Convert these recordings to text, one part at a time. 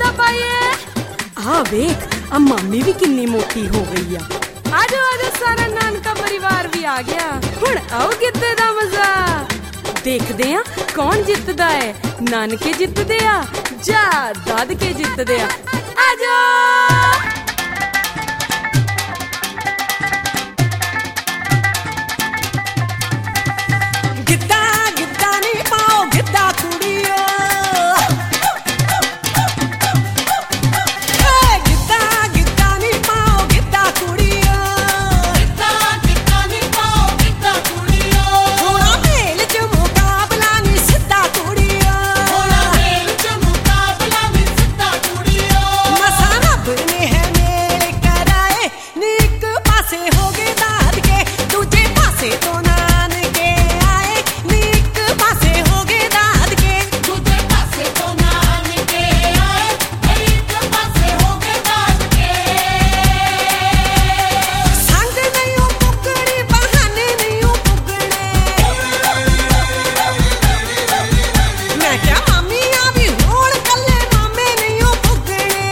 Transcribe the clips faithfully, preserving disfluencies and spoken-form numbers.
पाइए। आ वेख आ मामी भी किन्नी मोटी हो गई आ। आजो आजो सारा नानका परिवार भी आ गया। हुण आओ गिद्दे दा मजा देखदे आ कौन जितदा है, नानके जितदे आ जा दादके जितदे आ। आजो गिद्दा गिद्दा नहीं पाओ गिद्दा कुड़ियो, गिद्दा गिद्दा नहीं पाओ गिद्दा कुड़ियो, गिद्दा गिद्दा नहीं पाओ गिद्दा कुड़ियो, थोड़ा मेल च मुकाबला नहीं सिद्धा कुड़ियो, थोड़ा मेल च मुकाबला नहीं सिद्धा कुड़ियो। मसा रब ने है मेल कराए नी एक पासे हो गए दादके दूजे पासे तो नानके आए, नी एक पासे हो गए दादके दूजे पासे तो नानके आए, एक पासे हो गए दादके। संग नहीं हो पुगड़ी बहाने नहीं हो पुगड़े, मैं क्या मामी आ भी होण कल्ले मामे नहीं हो पुगड़े।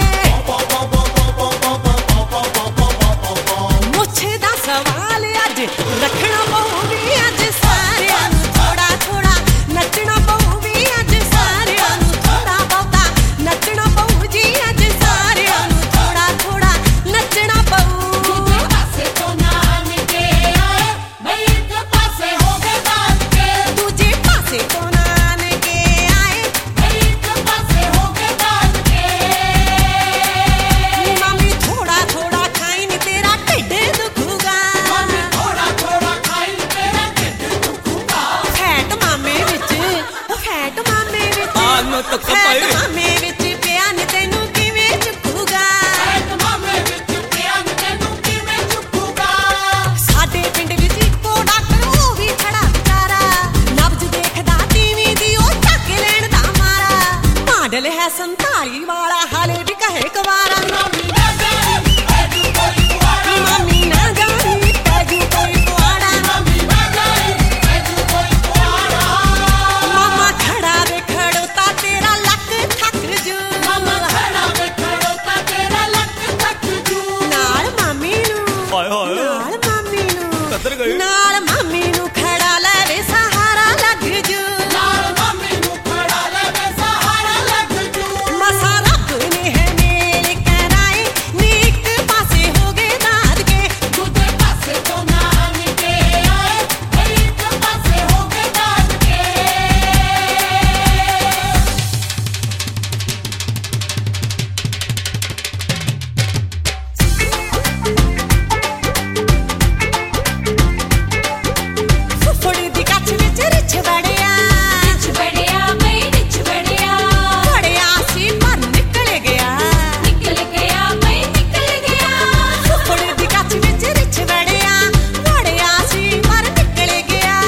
मुझे दा सवाल अज रखना पऊगी, अज सारियां नूं थोड़ा थोड़ा नचना पऊगी, अज सारियां नूं थोड़ा बहुता नचना पऊ जी, अज सारियां नूं थोड़ा थोड़ा नचना पऊ। दूजे पासे तो नानके आए, एक पासे हो गए दादके, दूजे पासे तो नानके आए, एक पासे हो गए दादके। मामी थोड़ा थोड़ा खाई नी तेरा ढिड दुखूगा, मामी थोड़ा थोड़ा खाई तेरा ढिड दुखूगा। फैट मामे विच फैट मामे विच फैट मामे विच पिया नी तैनूं किवें चुकूगा। ਐਤ ਮਾਮੇ ਵਿੱਚ ਪਿਆ ਨੀ ਤੈਨੂੰ ਕਿਵੇਂ ਚੁੱਕੂਗਾ। ਸਾਡੇ ਪਿੰਡ ਵਿੱਚ ਇੱਕੋ ਡਾਕਟਰ ਉਹ ਵੀ ਖੜਾ ਵਿਚਾਰਾ, ਨਬਜ ਦੇਖਦਾ ਟੀਵੀ ਦੀ ਉਹ ਚੱਕ ਲੈਣ ਦਾ ਮਾਰਾ, ਮਾਡਲ ਹੈ ਸੰਤਾਲੀ ਵਾਲਾ ਹਾਲੇ ਵੀ ਕਹੇ ਕੁਵਾਰਾ। ਮਾਮੀ ਨਾ ਜਾਣੀ ਐਜੂ ਕੋਈ ਕੁਆੜਾ, ਮਾਮੀ ਨਾ ਜਾਣੀ ਪੈਜੂ ਕੋਈ ਕੁਆੜਾ, ਮਾਮੀ ਨਾ ਜਾਣੀ ਐਜੂ ਕੋਈ ਕੁਆੜਾ। ਮਾਮਾ ਖੜਾ ਵੇ ਖੜੋਤਾ ਤੇਰਾ ਲੱਕ ਥੱਕ ਜੂ, ਮਾਮਾ ਖੜਾ ਵੇ ਖੜੋਤਾ ਤੇਰਾ ਲੱਕ ਤੱਕ ਜੂ। ਨਾਲ ਮਾਮੀ ਨੂੰ ਹਾਏ ਹਾਏ ਨਾਲ ਮਾਮੀ ਨੂੰ ਕਿੱਧਰ ਗਈ? ਨਾਲ ਮਾਮੀ ਨੂੰ ਖੜਾ ਲੈ ਵੇ ਸਹਾਰਾ ਲੱਗ ਜੂ। ਨਾਲ ਮਾਮੀ ਨੂੰ ਖੜਾ ਲੈ ਵੇ ਸਹਾਰਾ ਲੱਗ ਜੂ। ਮਸਾ ਰੱਬ ਨੇ ਹੈ ਮੇਲ ਕਰਾਏ ਨੀ ਇੱਕ ਪਾਸੇ ਹੋ ਗਏ ਦਾਦਕੇ, ਦੂਜੇ ਪਾਸੇ ਤੋਂ ਨਾਨਕੇ ਆਏ, ਇੱਕ ਪਾਸੇ ਹੋ ਗਏ ਦਾਦਕੇ। ਫੁੱਫੜ ਦੀ ਕੱਛ ਵਿੱਚ ਰਿਛ ਵੜਿਆ, ਵਿੱਚ ਵੜਿਆ ਬਈ ਵਿੱਚ ਵੜਿਆ, ਵੜਿਆ ਸੀ ਪਰ ਨਿਕਲ ਗਿਆ, ਨਿਕਲ ਗਿਆ ਬਈ ਨਿਕਲ ਗਿਆ। ਫੁੱਫੜ ਦੀ ਕੱਛ ਵਿੱਚ ਰਿਛ ਵੜਿਆ, ਵੜਿਆ ਸੀ ਪਰ ਨਿਕਲ ਗਿਆ।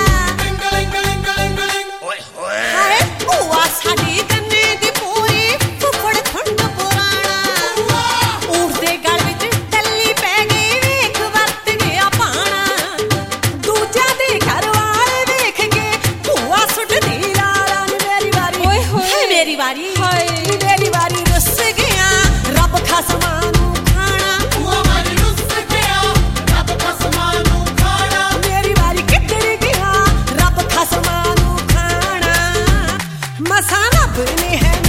ਓਏ ਹੋਏ ਹਾਏ ਭੂਆ ਸਾਡੀ ਗੰਨੇ ਦੀ ਪੂਰੀ, ਫੁੱਫੜ ਖੁੰਡ ਪੁਰਾਣਾ, ਊਠ ਦੇ ਗਲ ਵਿੱਚ ਟੱਲੀ ਪੈ ਗਈ ਵੇਖ ਵਰਤ ਗਿਆ ਪਾਣਾ, ਦੂਜਾ ਦੇ ਘਰ ਵਾਲੇ ਵੇਖ ਕੇ ਭੂਆ ਸੁੱਟਦੀ ਲਾਲਾਂ ਨੀ ਮੇਰੀ ਵਾਰੀ, ਓਏ ਹੋਏ। ਹਾਏ ਮੇਰੀ ਵਾਰੀ, ਹਾਏ। ਨੀ ਮੇਰੀ ਵਾਰੀ ਰੁੱਸ ਗਿਆ ਰੱਬ ਖਸਮਾਂ ਨੂੰ ਖਾਣਾ, ਭੂਆ ਵਾਲੀ ਰੁੱਸ ਗਿਆ ਰੱਬ ਖਸਮਾਂ ਨੂੰ ਖਾਣਾ। ਮੇਰੀ ਵਾਰੀ ਕਿੱਧਰ ਗਿਆ ਰੱਬ ਖਸਮਾਂ ਨੂੰ ਖਾਣਾ। ਮਸਾਂ ਰੱਬ ਨੇ ਹੈ